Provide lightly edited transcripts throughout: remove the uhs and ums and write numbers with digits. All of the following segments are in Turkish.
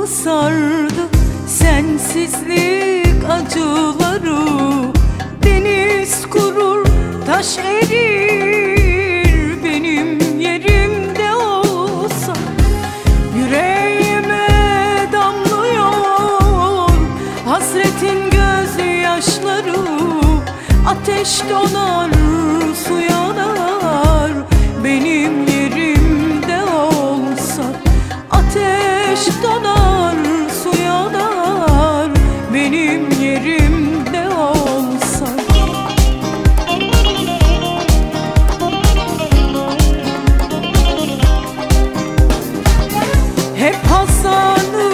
sardı sensizlik acıları. Deniz kurur, taş erir, benim yerimde olsa. Yüreğime damlıyor hasretin gözyaşları. Ateş donar, su yanar, benim yerimde olsa. Ateş donar, su yanar, benim yerimde olsa. Hep hasanı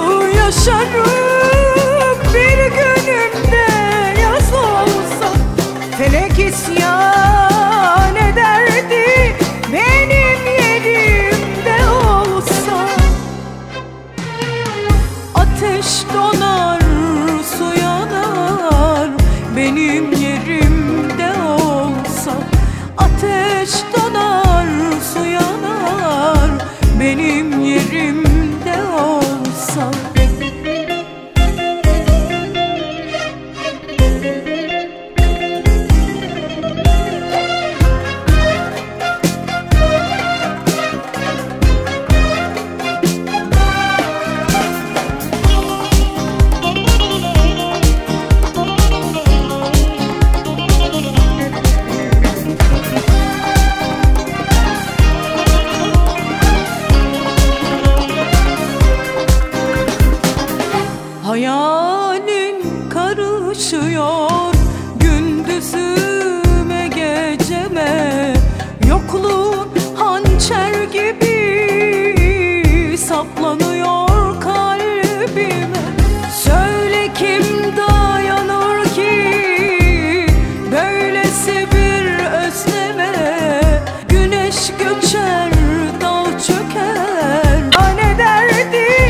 yaşarım, bir günümde yaz olsa. Felek isyan ederdi, benim yerimde olsa. Ateş donar, su yanar, benim yerimde olsa. Ateş donar, su yanar, benim yerimde olsa. Hayalim karışıyor gündüzüme geceme. Yokluğun hançer gibi saplanıyor kalbime. Söyle kim dayanır ki böylesi